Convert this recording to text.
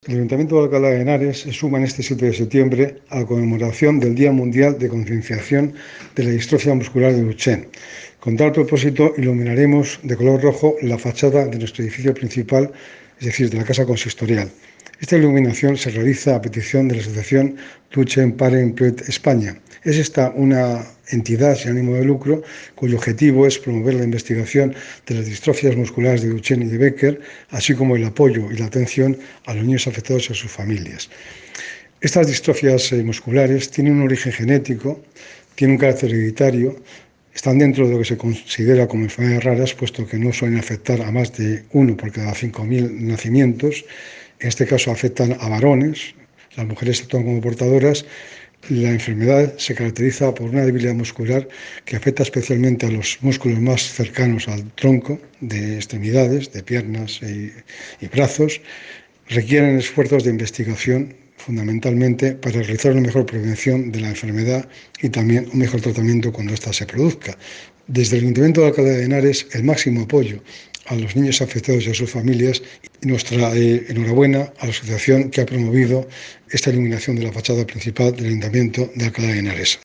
El Ayuntamiento de Alcalá de Henares se suma en este 7 de septiembre a la conmemoración del Día Mundial de Concienciación de la Distrofia Muscular de Duchenne. Con tal propósito, iluminaremos de color rojo la fachada de nuestro edificio principal, es decir, de la Casa Consistorial. Esta iluminación se realiza a petición de la Asociación Duchenne Parents Pret España. Es esta una entidad sin ánimo de lucro cuyo objetivo es promover la investigación de las distrofias musculares de Duchenne y de Becker, así como el apoyo y la atención a los niños afectados y a sus familias. Estas distrofias musculares tienen un origen genético, tienen un carácter hereditario, están dentro de lo que se considera como enfermedades raras, puesto que no suelen afectar a más de 1 por cada 5.000 nacimientos. En este caso afectan a varones, las mujeres actúan como portadoras. La enfermedad se caracteriza por una debilidad muscular que afecta especialmente a los músculos más cercanos al tronco, de extremidades, de piernas y brazos. Requieren esfuerzos de investigación fundamentalmente para realizar una mejor prevención de la enfermedad y también un mejor tratamiento cuando ésta se produzca. Desde el Ayuntamiento de Alcalá de Henares, el máximo apoyo a los niños afectados y a sus familias, y nuestra enhorabuena a la asociación que ha promovido esta iluminación de la fachada principal del Ayuntamiento de Alcalá de Henares.